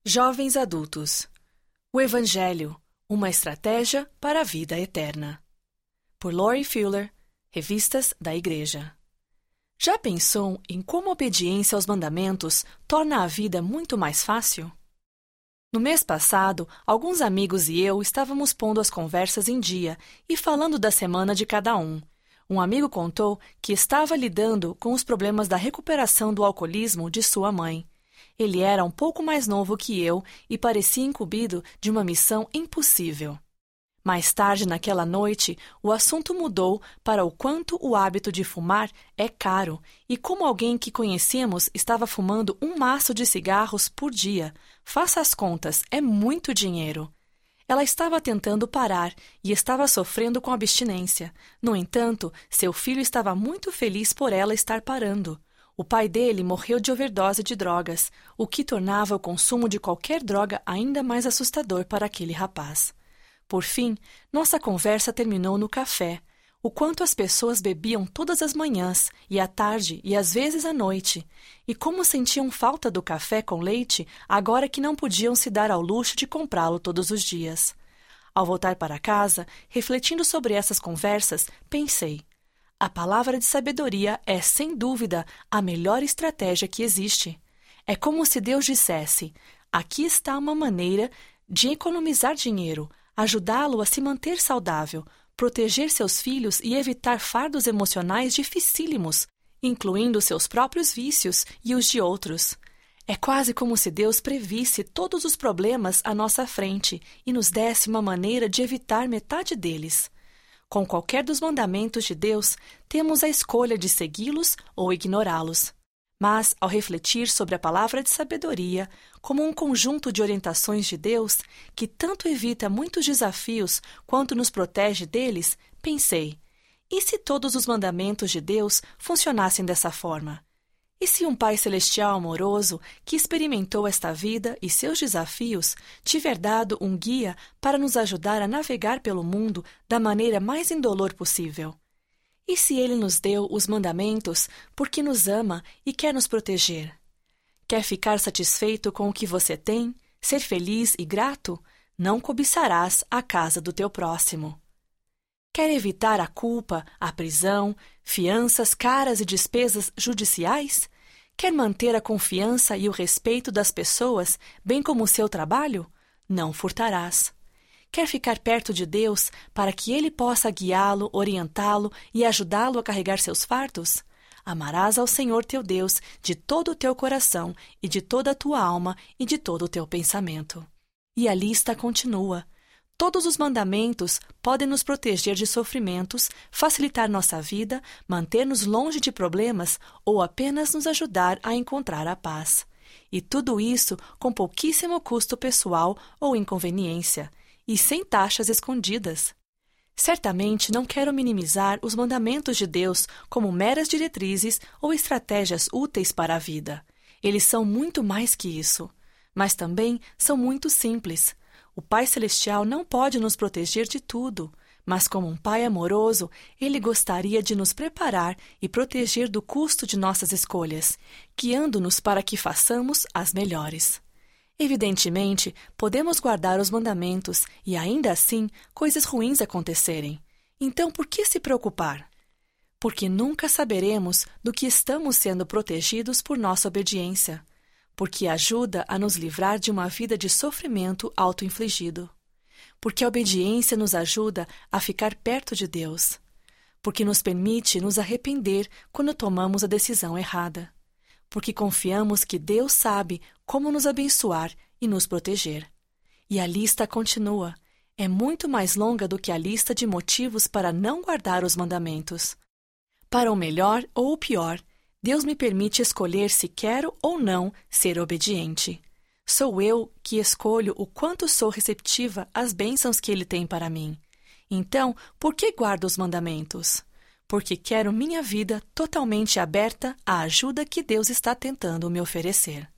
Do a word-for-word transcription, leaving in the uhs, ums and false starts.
Jovens adultos. O Evangelho, uma estratégia para a vida eterna. Por Lori Fuller, Revistas da Igreja. Já pensou em como a obediência aos mandamentos torna a vida muito mais fácil? No mês passado, alguns amigos e eu estávamos pondo as conversas em dia e falando da semana de cada um. Um amigo contou que estava lidando com os problemas da recuperação do alcoolismo de sua mãe. Ele era um pouco mais novo que eu e parecia incumbido de uma missão impossível. Mais tarde naquela noite, o assunto mudou para o quanto o hábito de fumar é caro e como alguém que conhecemos estava fumando um maço de cigarros por dia. Faça as contas, é muito dinheiro. Ela estava tentando parar e estava sofrendo com abstinência. No entanto, seu filho estava muito feliz por ela estar parando. O pai dele morreu de overdose de drogas, o que tornava o consumo de qualquer droga ainda mais assustador para aquele rapaz. Por fim, nossa conversa terminou no café. O quanto as pessoas bebiam todas as manhãs, e à tarde, e às vezes à noite. E como sentiam falta do café com leite, agora que não podiam se dar ao luxo de comprá-lo todos os dias. Ao voltar para casa, refletindo sobre essas conversas, pensei: a palavra de sabedoria é, sem dúvida, a melhor estratégia que existe. É como se Deus dissesse: aqui está uma maneira de economizar dinheiro, ajudá-lo a se manter saudável, proteger seus filhos e evitar fardos emocionais dificílimos, incluindo seus próprios vícios e os de outros. É quase como se Deus previsse todos os problemas à nossa frente e nos desse uma maneira de evitar metade deles. Com qualquer dos mandamentos de Deus, temos a escolha de segui-los ou ignorá-los. Mas, ao refletir sobre a palavra de sabedoria como um conjunto de orientações de Deus que tanto evita muitos desafios quanto nos protege deles, pensei: e se todos os mandamentos de Deus funcionassem dessa forma? E se um Pai Celestial amoroso, que experimentou esta vida e seus desafios, tiver dado um guia para nos ajudar a navegar pelo mundo da maneira mais indolor possível? E se Ele nos deu os mandamentos porque nos ama e quer nos proteger? Quer ficar satisfeito com o que você tem, ser feliz e grato? Não cobiçarás a casa do teu próximo. Quer evitar a culpa, a prisão, fianças caras e despesas judiciais? Quer manter a confiança e o respeito das pessoas, bem como o seu trabalho? Não furtarás. Quer ficar perto de Deus para que Ele possa guiá-lo, orientá-lo e ajudá-lo a carregar seus fardos? Amarás ao Senhor teu Deus de todo o teu coração e de toda a tua alma e de todo o teu pensamento. E a lista continua. Todos os mandamentos podem nos proteger de sofrimentos, facilitar nossa vida, manter-nos longe de problemas ou apenas nos ajudar a encontrar a paz. E tudo isso com pouquíssimo custo pessoal ou inconveniência, e sem taxas escondidas. Certamente não quero minimizar os mandamentos de Deus como meras diretrizes ou estratégias úteis para a vida. Eles são muito mais que isso, mas também são muito simples. O Pai Celestial não pode nos proteger de tudo, mas como um Pai amoroso, Ele gostaria de nos preparar e proteger do custo de nossas escolhas, guiando-nos para que façamos as melhores. Evidentemente, podemos guardar os mandamentos e ainda assim coisas ruins acontecerem. Então, por que se preocupar? Porque nunca saberemos do que estamos sendo protegidos por nossa obediência. Porque ajuda a nos livrar de uma vida de sofrimento auto-infligido. Porque a obediência nos ajuda a ficar perto de Deus. Porque nos permite nos arrepender quando tomamos a decisão errada. Porque confiamos que Deus sabe como nos abençoar e nos proteger. E a lista continua. É muito mais longa do que a lista de motivos para não guardar os mandamentos. Para o melhor ou o pior, Deus me permite escolher se quero ou não ser obediente. Sou eu que escolho o quanto sou receptiva às bênçãos que Ele tem para mim. Então, por que guardo os mandamentos? Porque quero minha vida totalmente aberta à ajuda que Deus está tentando me oferecer.